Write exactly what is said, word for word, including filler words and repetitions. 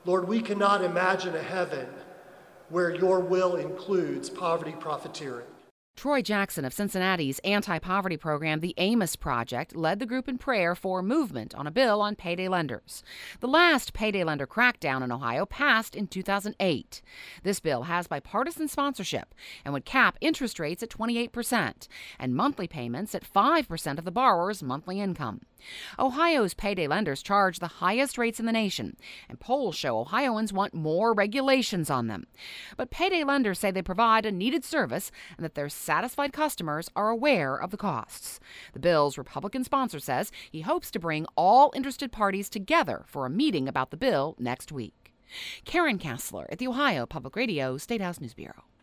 Lord, we cannot imagine a heaven where your will includes poverty profiteering. Troy Jackson of Cincinnati's anti-poverty program, the Amos Project, led the group in prayer for movement on a bill on payday lenders. The last payday lender crackdown in Ohio passed in two thousand eight. This bill has bipartisan sponsorship and would cap interest rates at twenty-eight percent and monthly payments at five percent of the borrower's monthly income. Ohio's payday lenders charge the highest rates in the nation, and polls show Ohioans want more regulations on them. But payday lenders say they provide a needed service and that their satisfied customers are aware of the costs. The bill's Republican sponsor says he hopes to bring all interested parties together for a meeting about the bill next week. Karen Kassler at the Ohio Public Radio State House News Bureau.